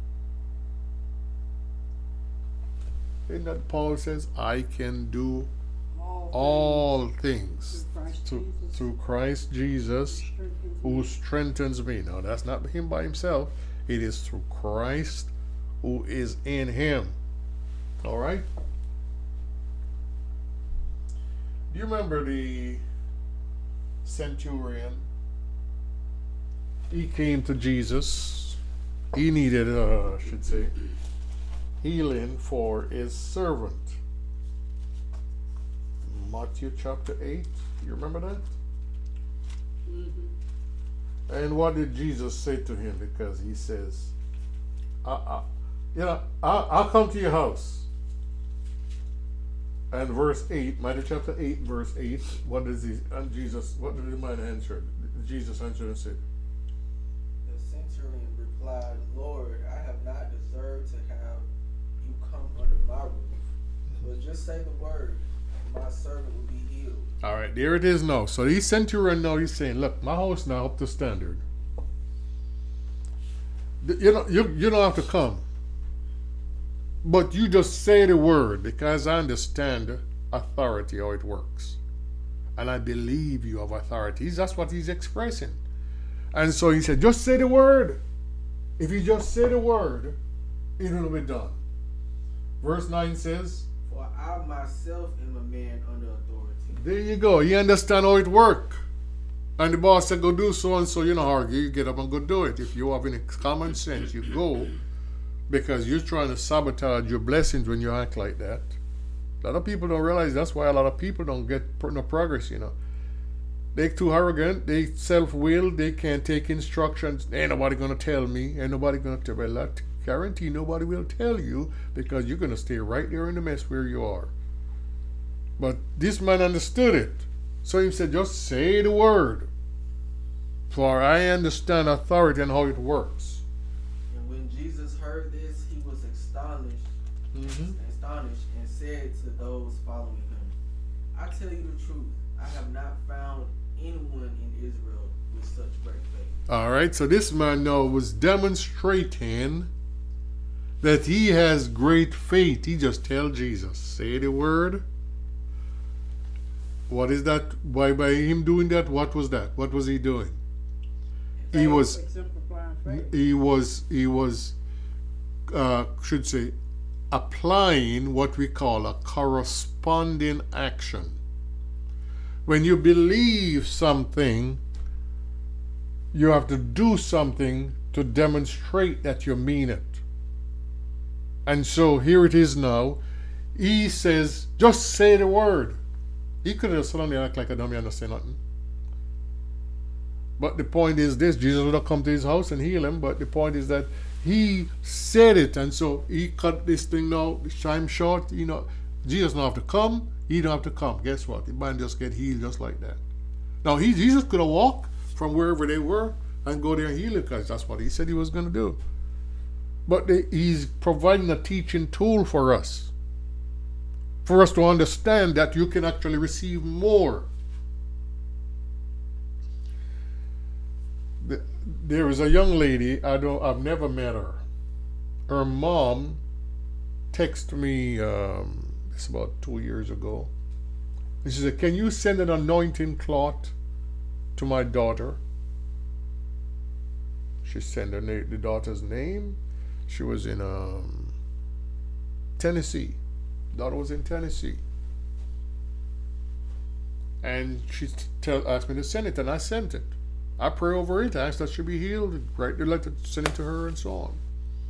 [SPEAKER 1] Isn't that Paul says, I can do
[SPEAKER 2] All
[SPEAKER 1] all
[SPEAKER 2] things
[SPEAKER 1] things
[SPEAKER 2] through Christ
[SPEAKER 1] through,
[SPEAKER 2] Jesus.
[SPEAKER 1] through Christ Jesus,
[SPEAKER 2] Strengthens
[SPEAKER 1] who
[SPEAKER 2] me.
[SPEAKER 1] strengthens me. Now that's not him by himself. It is through Christ who is in him. All right? Do you remember the centurion? He came to Jesus. He needed, uh, I should say, healing for his servant. Matthew chapter eight. You remember that?
[SPEAKER 2] Mm-hmm.
[SPEAKER 1] And what did Jesus say to him? Because he says, I, I, you know, I, I'll come to your house. And verse eight, Matthew chapter eight, verse eight, what does he, and Jesus, what did the man answer? Jesus answered and said,
[SPEAKER 3] The centurion replied, Lord, I have not deserved to have you come under my roof. But just say the word, and my servant will be healed.
[SPEAKER 1] all right, there it is now. So he centurion now, he's saying, look, my house now up to standard. You know, you, you don't have to come. But you just say the word because I understand authority, how it works. And I believe you have authority. That's what he's expressing. And so he said, just say the word. If you just say the word, it will be done. Verse nine says,
[SPEAKER 3] For I myself am a man under authority.
[SPEAKER 1] there you go. You understand how it works. And the boss said, go do so and so. You don't argue. You get up and go do it. If you have any common sense, you go. Because you're trying to sabotage your blessings when you act like that. A lot of people don't realize that's why a lot of people don't get no progress, you know. They're too arrogant, they self-willed, they can't take instructions. Ain't nobody gonna tell me, ain't nobody gonna tell me. Well, I guarantee nobody will tell you because you're gonna stay right there in the mess where you are. But this man understood it. So he said, just say the word. For I understand authority and how it works.
[SPEAKER 3] And when Jesus heard this, he was astonished,
[SPEAKER 1] Mm-hmm.
[SPEAKER 3] astonished, and said to those following him, I tell you the truth, I have not found anyone in Israel with such great faith.
[SPEAKER 1] All right, so this man now was demonstrating that he has great faith. He just tell Jesus, say the word. What is that? By by him doing that, what was that? What was he doing? He was
[SPEAKER 2] Exemplifying faith.
[SPEAKER 1] he was he was uh, should say applying what we call a corresponding action. When you believe something, you have to do something to demonstrate that you mean it. And so here it is now. He says, just say the word. He could have suddenly act like I don't understand nothing. But the point is this, Jesus would have come to his house and heal him, but the point is that he said it, and so he cut this thing now, time short, you know, Jesus don't have to come, he don't have to come. Guess what? The man just get healed just like that. Now, he Jesus could have walked from wherever they were and go there and heal it, because that's what he said he was going to do. But the, he's providing a teaching tool for us, for us to understand that you can actually receive more. The, there is a young lady, I don't, I've never met her. Her mom texted me, um, it's about two years ago. And she said, can you send an anointing cloth to my daughter? She sent her na- the daughter's name. She was in um, Tennessee. Daughter was in Tennessee. And she tell, asked me to send it, and I sent it. I pray over it, asked that she be healed, write the letter, send it to her, and so on.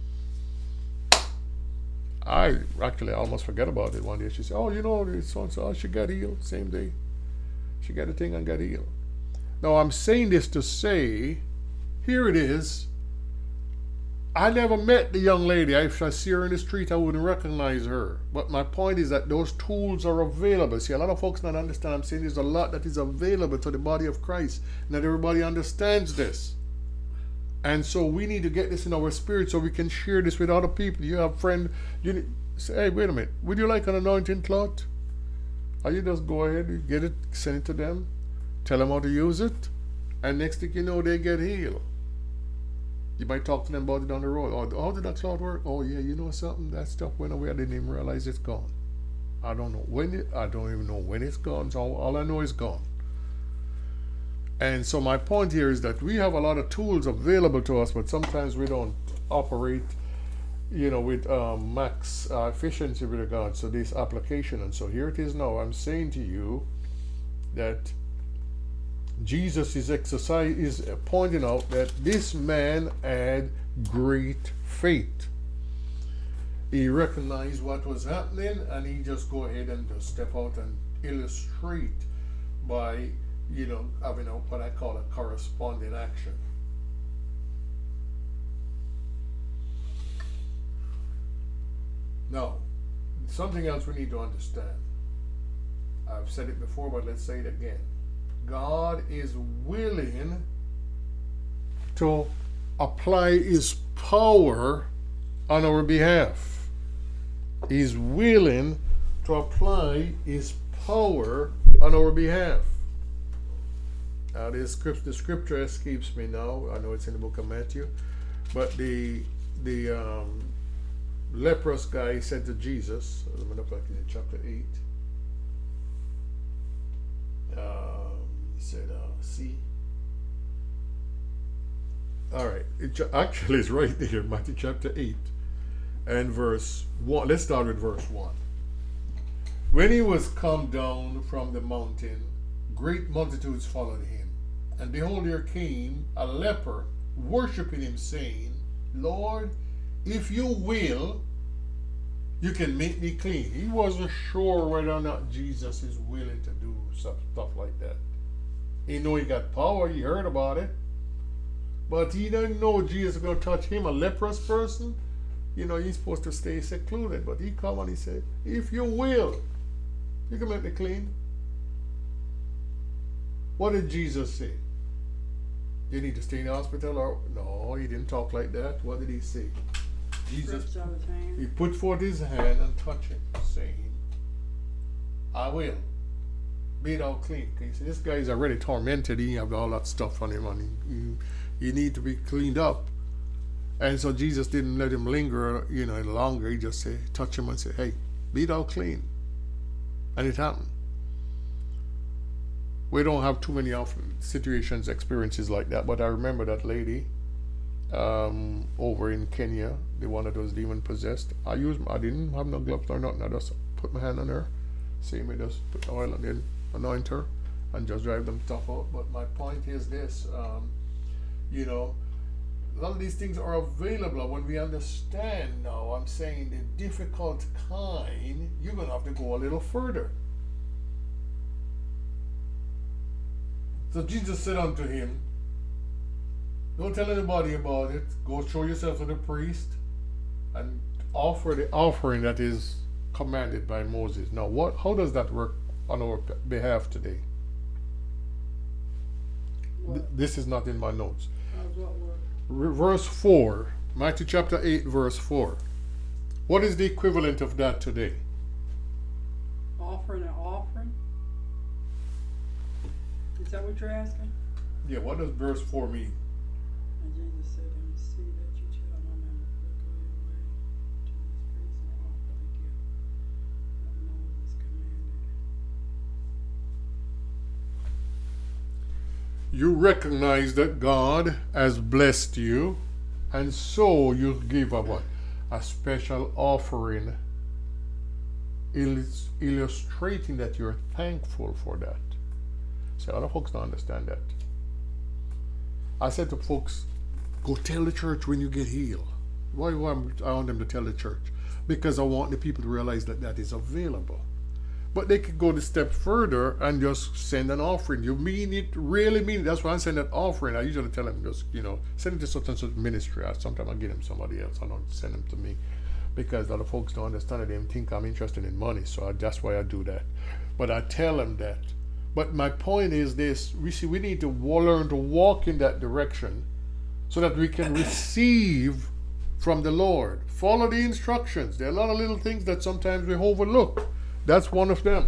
[SPEAKER 1] I actually almost forgot about it one day. She said, oh, you know, so and so, she got healed same day. She got a thing and got healed. Now, I'm saying this to say, here it is. I never met the young lady. If I see her in the street, I wouldn't recognize her. But my point is that those tools are available. See, a lot of folks not understand. I'm saying there's a lot that is available to the body of Christ. Not everybody understands this. And so we need to get this in our spirit so we can share this with other people. You have a friend, you need, say, hey, wait a minute. Would you like an anointing cloth? Or you just go ahead, you get it, send it to them, tell them how to use it, and next thing you know, they get healed. You might talk to them about it down the road. Oh, how did that cloth work? Oh, yeah, you know something? That stuff went away. I didn't even realize it's gone. I don't know when it, I don't even know when it's gone. So all I know is gone. And so my point here is that we have a lot of tools available to us, but sometimes we don't operate, you know, with um, max uh, efficiency with regards to this application. And so here it is now. I'm saying to you that Jesus is exercise is pointing out that this man had great faith. He recognized what was happening, and he just go ahead and just step out and illustrate by, you know, having a, what I call a corresponding action. Now, something else we need to understand. I've said it before, but let's say it again. God is willing to apply his power on our behalf. He's willing to apply his power on our behalf. Now, the script, the scripture escapes me now. I know it's in the book of Matthew, but the the um, leprous guy said to Jesus, I'm going to look in chapter eight. Uh, he said, uh, "See, All right. It ju- actually is right there, Matthew chapter eight and verse one. Let's start with verse one. When he was come down from the mountain, great multitudes followed him. And behold, there came a leper, worshiping him, saying, Lord, if you will, you can make me clean. He wasn't sure whether or not Jesus is willing to do stuff, stuff like that. He knew he got power, he heard about it. But he didn't know Jesus was going to touch him, a leprous person. You know, he's supposed to stay secluded. But he come and he said, if you will, you can make me clean. What did Jesus say? You need to stay in the hospital? Or no, he didn't talk like that. What did he say? Jesus,
[SPEAKER 2] Stretched out his hand.
[SPEAKER 1] he put forth his hand and touched him, saying, I will. Be thou clean. You see, this guy is already tormented. He have all that stuff on him, and he, he, he need to be cleaned up. And so Jesus didn't let him linger, you know, any longer. He just said, touch him and say, hey, be thou clean. And it happened. We don't have too many often situations, experiences like that. But I remember that lady um, over in Kenya, the one that was demon possessed. I used, I didn't have no gloves or nothing. I just put my hand on her, see me just put oil on it, anoint her, and just drive them stuff out. But my point is this, um, you know, a lot of these things are available when we understand now. I'm saying the difficult kind, you're going to have to go a little further. So Jesus said unto him, don't tell anybody about it. Go show yourself to the priest and offer the offering that is commanded by Moses. Now, what? How does that work on our behalf today? Th- this is not in my notes.
[SPEAKER 2] How's what work?
[SPEAKER 1] R- verse four, Matthew chapter eight, verse four. What is the equivalent of that today?
[SPEAKER 2] Offering an offering? Is that what you're asking?
[SPEAKER 1] Yeah, what does verse four mean?
[SPEAKER 2] And Jesus said, and see that you tell no man but go your way to this priest and offer the gift that Moses commanded.
[SPEAKER 1] You recognize that God has blessed you, and so you give a what? A special offering, illus- illustrating that you're thankful for that. See, a lot of folks don't understand that. I said to folks, go tell the church when you get healed. Why do I want them to tell the church? Because I want the people to realize that that is available. But they could go the step further and just send an offering. You mean it, really mean it. That's why I send an offering. I usually tell them, just, you know, send it to such and such ministry. Sometimes I give them somebody else. I don't send them to me. Because a lot of folks don't understand it. They think I'm interested in money. So I, that's why I do that. But I tell them that. But my point is this. We see we need to learn to walk in that direction so that we can receive from the Lord. Follow the instructions. There are a lot of little things that sometimes we overlook. That's one of them.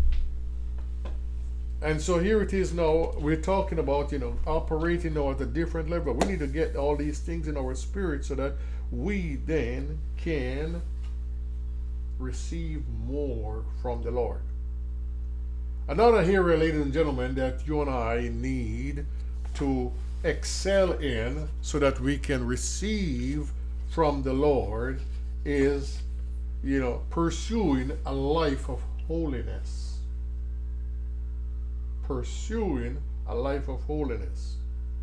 [SPEAKER 1] And so here it is now. We're talking about, you know, operating now at a different level. We need to get all these things in our spirit so that we then can receive more from the Lord. Another area, ladies and gentlemen, that you and I need to excel in so that we can receive from the Lord is, you know, pursuing a life of holiness. Pursuing a life of holiness.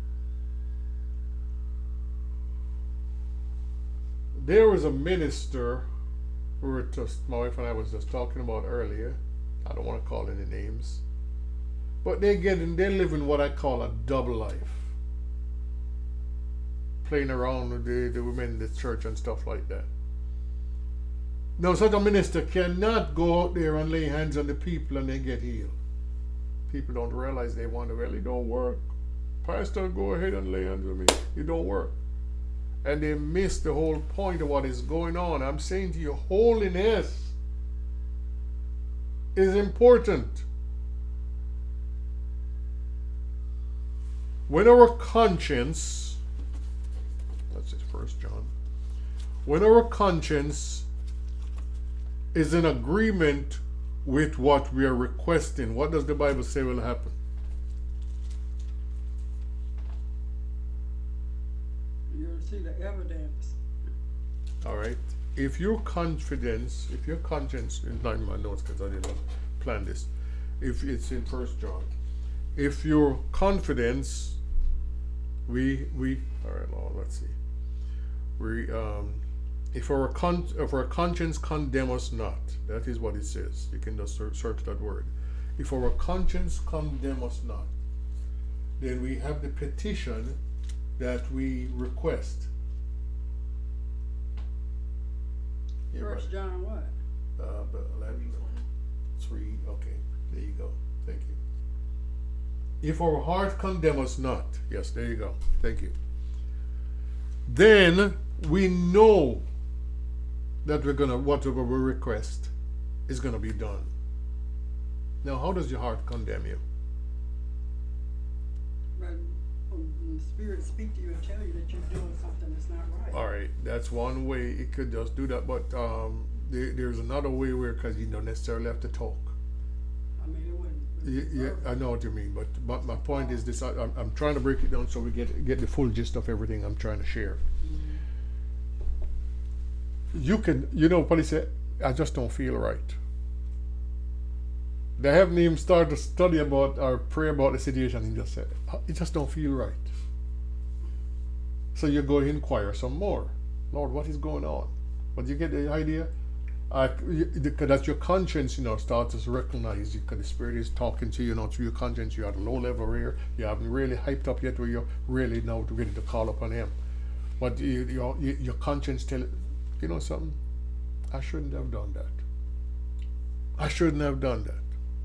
[SPEAKER 1] There was a minister we were just, my wife and I was just talking about earlier. I don't want to call any names. But they get in, they live in what I call a double life. Playing around with the, the women in the church and stuff like that. Now, such a minister cannot go out there and lay hands on the people and they get healed. People don't realize they wonder, well, it don't work. Pastor, go ahead and lay hands on me. It don't work. And they miss the whole point of what is going on. I'm saying to you, holiness is important. When our conscience, that's it, First John. When our conscience is in agreement with what we are requesting, what does the Bible say will happen?
[SPEAKER 2] see the evidence.
[SPEAKER 1] All right. If your confidence, if your conscience, it's not in my notes because I didn't plan this. If it's in First John, if your confidence, we we all right, Lord, let's see. We um, if our con if our conscience condemn us not, that is what it says. You can just search, search that word. If our conscience condemn us not, then we have the petition that we request. Yeah,
[SPEAKER 2] First
[SPEAKER 1] right.
[SPEAKER 2] John what?
[SPEAKER 1] Uh, but eleven, three, okay, there you go. Thank you. If our heart condemn us not, yes, there you go. Thank you. Then we know that we're gonna, whatever we request is gonna be done. Now, how does your heart condemn you?
[SPEAKER 2] But when the Spirit speak to you and tell you that you're doing something that's not right.
[SPEAKER 1] All right, that's one way it could just do that, but um, there, there's another way where, because you don't necessarily have to talk.
[SPEAKER 2] I mean, it wouldn't.
[SPEAKER 1] Yeah, yeah, I know what you mean, but, but my point is this: I, I'm, I'm trying to break it down so we get get the full gist of everything I'm trying to share.
[SPEAKER 2] Mm-hmm.
[SPEAKER 1] You can, you know, probably say, I just don't feel right. They haven't even started to study about or pray about the situation, and just said, it just don't feel right. So you go inquire some more. Lord, what is going on? But you get the idea? Uh, because that's your conscience, you know, starts to recognize, because the Spirit is talking to you, you know, through your conscience. You're at a low level here. You haven't really hyped up yet where you're really now ready to call upon Him. But you, your, your conscience tell, you know something? I shouldn't have done that. I shouldn't have done that.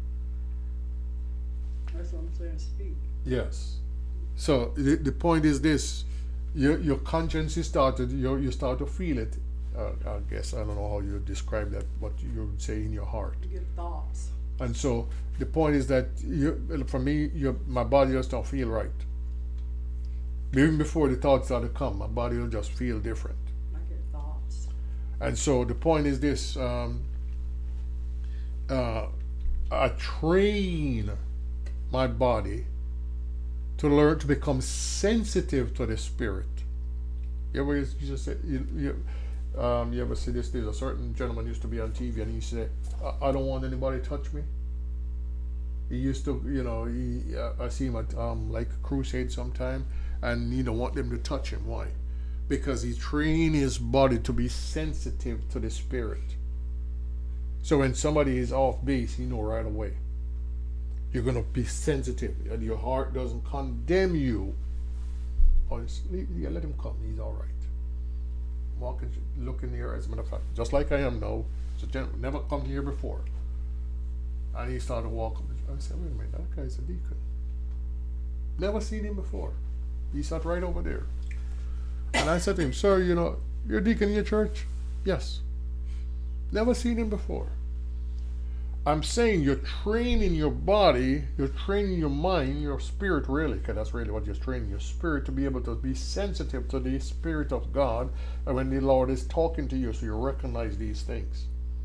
[SPEAKER 2] That's what I'm saying. Speak.
[SPEAKER 1] Yes. So the, the point is this: your your conscience is started. You you start to feel it. Uh, I guess I don't know how you describe that, but you would say in your heart.
[SPEAKER 2] You get thoughts.
[SPEAKER 1] And so the point is that you, for me, your my body just don't feel right. Even before the thoughts start to come, my body will just feel different.
[SPEAKER 2] I get thoughts.
[SPEAKER 1] And so the point is this: um, uh, I train my body to learn to become sensitive to the Spirit. You ever you just say you, you um you ever see this? There's a certain gentleman used to be on T V and he said, I, I don't want anybody to touch me. He used to, you know, he uh, I see him at um like a crusade sometime, and he don't want them to touch him. Why? Because he trained his body to be sensitive to the Spirit. So when somebody is off base, he know right away. You're going to be sensitive, and your heart doesn't condemn you. Or just, yeah, let him come. He's all right. Walking, look in the air. As a matter of fact, just like I am now. So gentleman never come here before, and he started walking. I said, "Wait a minute, that guy's a deacon. Never seen him before." He sat right over there, and I said to him, "Sir, you know, you're a deacon in your church?" "Yes." "Never seen him before." I'm saying you're training your body, you're training your mind, your spirit really, because that's really what you're training, your spirit to be able to be sensitive to the Spirit of God, and when the Lord is talking to you, so you recognize these things.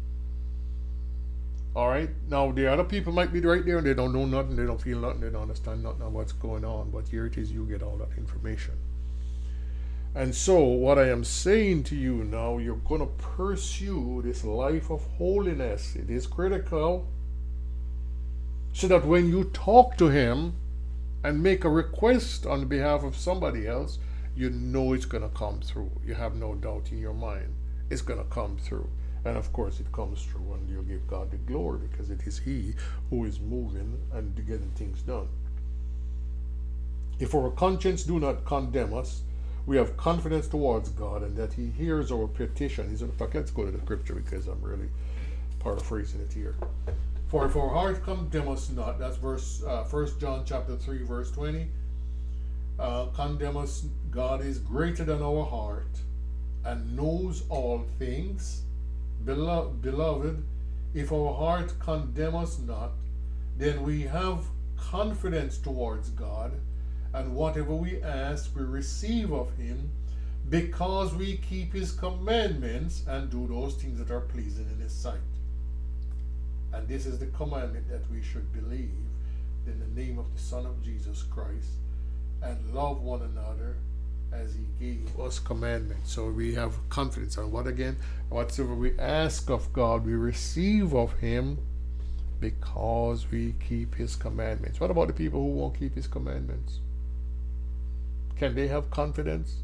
[SPEAKER 1] All right? Now, the other people might be right there and they don't know nothing, they don't feel nothing, they don't understand nothing of what's going on, but here it is, you get all that information. And so, what I am saying to you now, you're going to pursue this life of holiness. It is critical. So that when you talk to Him and make a request on behalf of somebody else, you know it's going to come through. You have no doubt in your mind. It's going to come through. And of course, it comes through and you give God the glory, because it is He who is moving and getting things done. If our conscience do not condemn us, we have confidence towards God, and that He hears our petition. He's in fact, let's go to the scripture, because I'm really paraphrasing it here. For if our heart condemn us not, that's verse uh, First John chapter three, verse twenty. Uh, condemn us, God is greater than our heart, and knows all things. Belo- beloved, if our heart condemn us not, then we have confidence towards God, and whatever we ask, we receive of Him, because we keep His commandments and do those things that are pleasing in His sight. And this is the commandment, that we should believe in the name of the Son of Jesus Christ, and love one another as he gave us commandments. So we have confidence. And what again? Whatsoever we ask of God, we receive of him because we keep his commandments. What about the people who won't keep his commandments? Can they have confidence?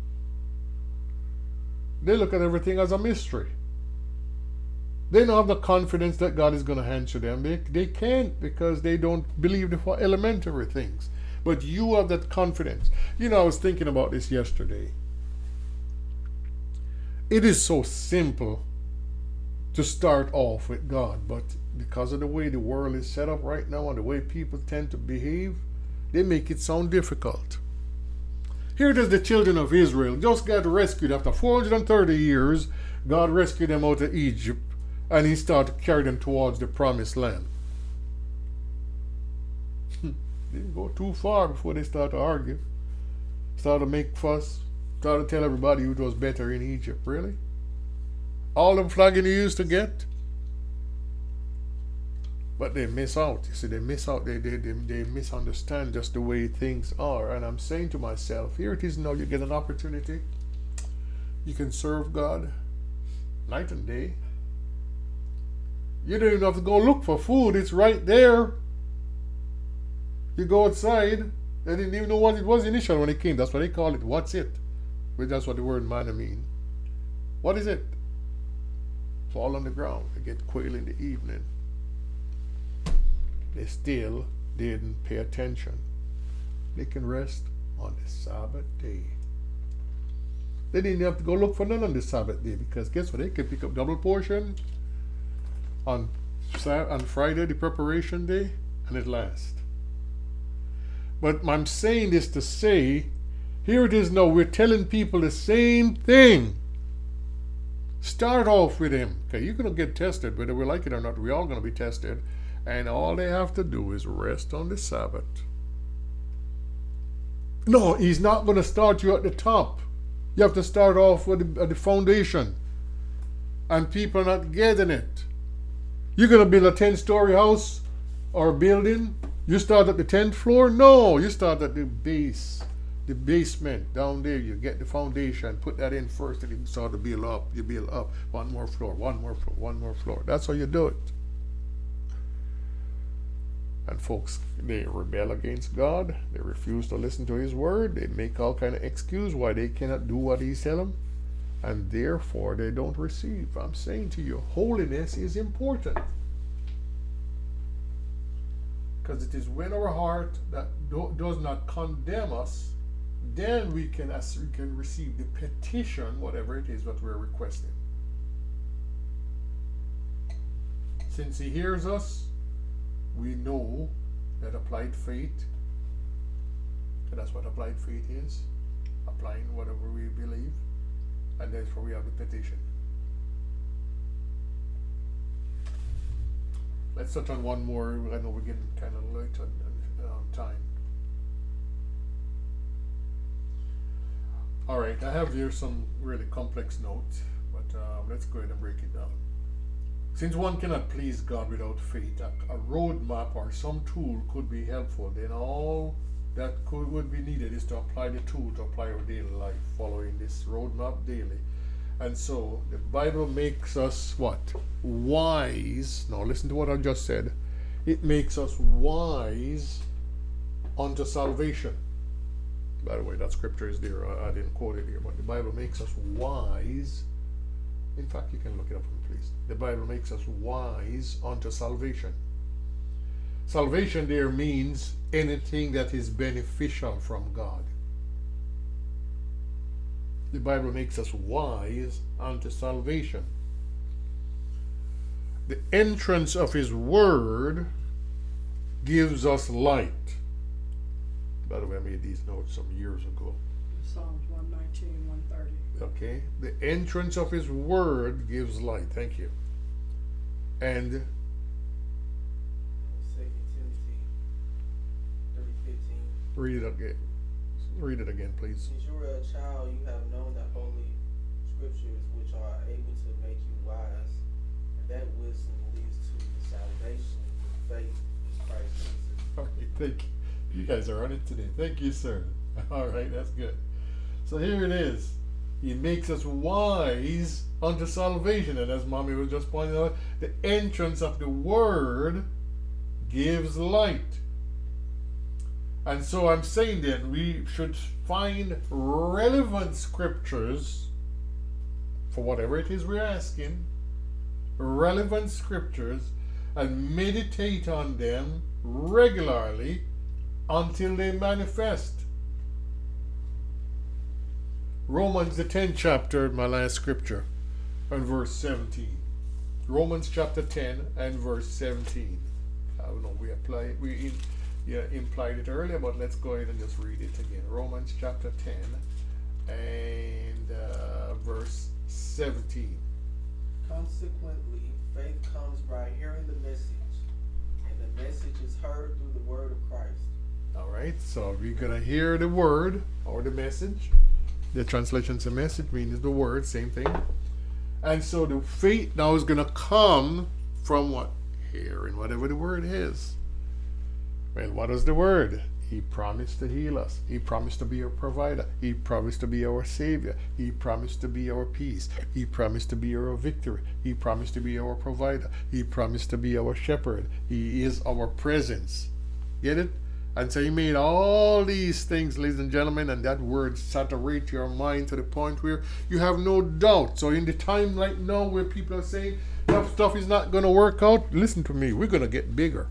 [SPEAKER 1] They look at everything as a mystery. They don't have the confidence that God is going to answer them. They, they can't, because they don't believe the elementary things. But you have that confidence. You know, I was thinking about this yesterday. It is so simple to start off with God, but because of the way the world is set up right now and the way people tend to behave, they make it sound difficult. Here it is, the children of Israel just got rescued after four hundred thirty years. God rescued them out of Egypt, and he started to carry them towards the promised land. Didn't go too far before they started to argue, started to make fuss, started to tell everybody it was better in Egypt. Really? All them flagging they used to get? But they miss out. You see, they miss out. They, they, they, they misunderstand just the way things are. And I'm saying to myself, here it is now, you get an opportunity. You can serve God night and day. You don't even have to go look for food. It's right there. You go outside. They didn't even know what it was initially when it came. That's what they call it. What's it? But that's what the word manna means. What is it? Fall on the ground. They get quail in the evening. They still didn't pay attention. They can rest on the Sabbath day. They didn't have to go look for none on the Sabbath day, because guess what? They could pick up double portion on, on Friday, the preparation day, and it lasts. But I'm saying this to say, here it is now, we're telling people the same thing. Start off with him. Okay, you're going to get tested, whether we like it or not. We're all going to be tested. And all they have to do is rest on the Sabbath. No, he's not going to start you at the top. You have to start off with the, at the foundation. And people are not getting it. You're going to build a ten-story house or building. You start at the tenth floor? No, you start at the base. The basement. Down there, you get the foundation. Put that in first, and you start to build up. You build up. One more floor, one more floor, one more floor. That's how you do it. And folks, they rebel against God. They refuse to listen to his word. They make all kind of excuse why they cannot do what he's telling them. And therefore, they don't receive. I'm saying to you, holiness is important. Because it is when our heart that do, does not condemn us, then we can, as we can receive the petition, whatever it is that we're requesting. Since he hears us, we know that applied faith, and that's what applied faith is, applying whatever we believe, and therefore we have the petition. Let's touch on one more. I know we're getting kind of late on, on um, time. All right, I have here some really complex notes, but uh, let's go ahead and break it down. Since one cannot please God without faith, a, a roadmap or some tool could be helpful. Then all that could would be needed is to apply the tool to apply our daily life, following this roadmap daily. And so the Bible makes us what? Wise. Now listen to what I just said. It makes us wise unto salvation. By the way, that scripture is there. I, I didn't quote it here, but the Bible makes us wise. In fact, you can look it up for me, please. The Bible makes us wise unto salvation. Salvation there means anything that is beneficial from God. The Bible makes us wise unto salvation. The entrance of his word gives us light. By the way, I made these notes some years ago.
[SPEAKER 2] Psalms one nineteen, one thirty.
[SPEAKER 1] Okay, the entrance of his word gives light. Thank you. And
[SPEAKER 3] Second Timothy three fifteen.
[SPEAKER 1] read it again. Read it again, please.
[SPEAKER 3] Since you were a child, you have known the holy scriptures, which are able to make you wise, and that wisdom leads to salvation through faith in Christ Jesus.
[SPEAKER 1] All right, thank you. You guys are on it today. Thank you, sir. All right, that's good. So here it is. He makes us wise unto salvation. And as Mommy was just pointing out, the entrance of the Word gives light. And so I'm saying then we should find relevant scriptures for whatever it is we're asking, relevant scriptures, and meditate on them regularly until they manifest. Romans the tenth chapter, my last scripture, and verse seventeen. Romans chapter ten and verse seventeen. I don't know, we apply it, we in, yeah, implied it earlier, but let's go ahead and just read it again. Romans chapter ten and uh, verse seventeen.
[SPEAKER 3] Consequently, faith comes by hearing the message, and the message is heard through the word of Christ.
[SPEAKER 1] All right, so we're going to hear the word or the message. The translation's a message, means the word, same thing. And so the faith now is going to come from what? Hearing whatever the word is. Well, what is the word? He promised to heal us. He promised to be our provider. He promised to be our savior. He promised to be our peace. He promised to be our victory. He promised to be our provider. He promised to be our shepherd. He is our presence. Get it? And so he made all these things, ladies and gentlemen, and that word saturate your mind to the point where you have no doubt. So in the time like now where people are saying that stuff is not going to work out, listen to me, we're going to get bigger.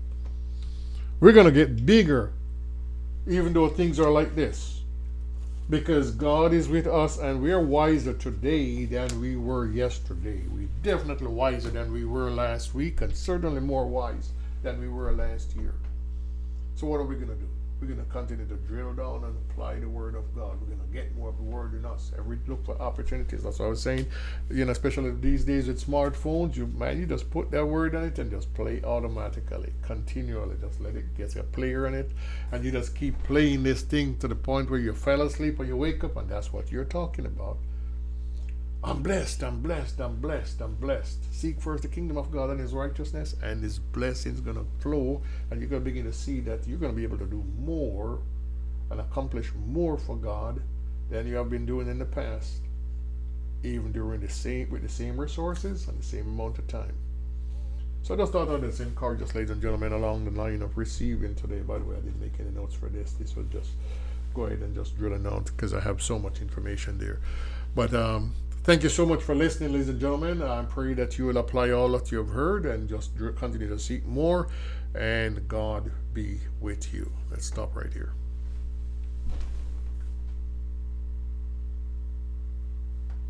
[SPEAKER 1] We're going to get bigger even though things are like this. Because God is with us and we're wiser today than we were yesterday. We're definitely wiser than we were last week and certainly more wise than we were last year. So what are we going to do? We're going to continue to drill down and apply the word of God. We're going to get more of the word in us. Every look for opportunities. That's what I was saying. You know, especially these days with smartphones, you man, you just put that word on it and just play automatically, continually. Just let it get a player on it, and you just keep playing this thing to the point where you fell asleep or you wake up, and that's what you're talking about. I'm blessed, I'm blessed, I'm blessed, I'm blessed. Seek first the kingdom of God and his righteousness, and his blessings going to flow, and you're going to begin to see that you're going to be able to do more and accomplish more for God than you have been doing in the past, even during the same with the same resources and the same amount of time. So I just thought I'd just encourage us, ladies and gentlemen, along the line of receiving today. By the way, I didn't make any notes for this. This was just go ahead and just drill it out because I have so much information there. But um thank you so much for listening, ladies and gentlemen. I pray that you will apply all that you have heard and just continue to seek more, and God be with you. Let's stop right here.